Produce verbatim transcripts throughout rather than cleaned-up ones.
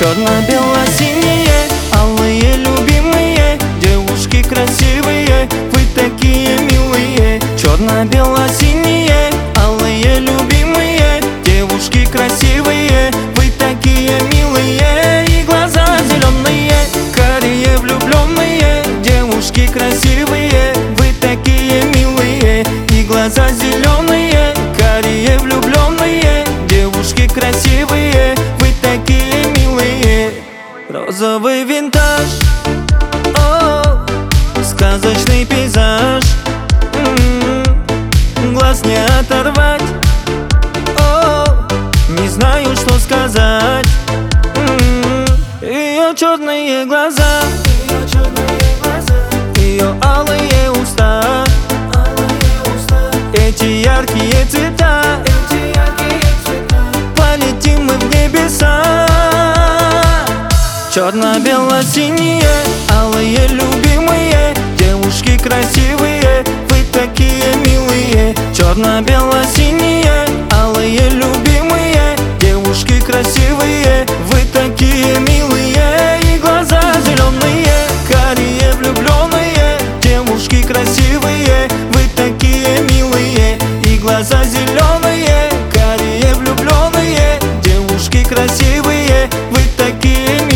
Черно-бело-синие, алые любимые, девушки красивые, вы такие милые. Черно-бело-синие, алые любимые, девушки красивые, вы такие милые. И глаза зеленые, карие влюбленные, девушки красивые, вы такие милые. И глаза зеленые, карие влюбленные, девушки красивые, вы такие милые. Розовый винтаж, о, сказочный пейзаж, м-м, глаз не оторвать, о, не знаю, что сказать. М-м, ее черные глаза, ее алые уста, эти яркие цвета, полетим мы в небеса. Черно-бело-синие, алые любимые, девушки красивые, вы такие милые. Черно-бело-синие, алые любимые, девушки красивые, вы такие милые. И глаза зеленые, карие влюбленные, девушки красивые, вы такие милые. И глаза зеленые, карие влюбленные, девушки красивые, вы такие милые.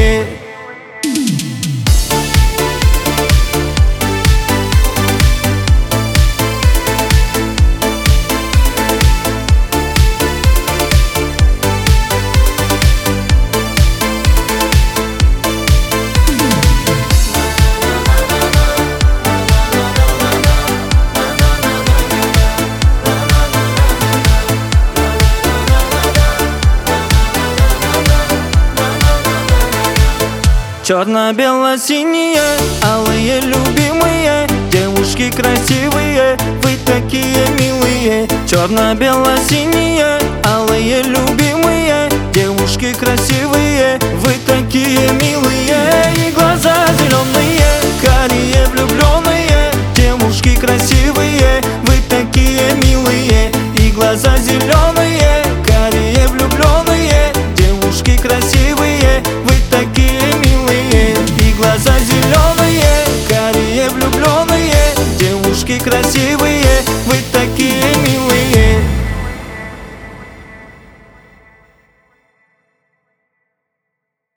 Черно-бело-синие, алые любимые, девушки красивые, вы такие милые. Черно-бело-синие, алые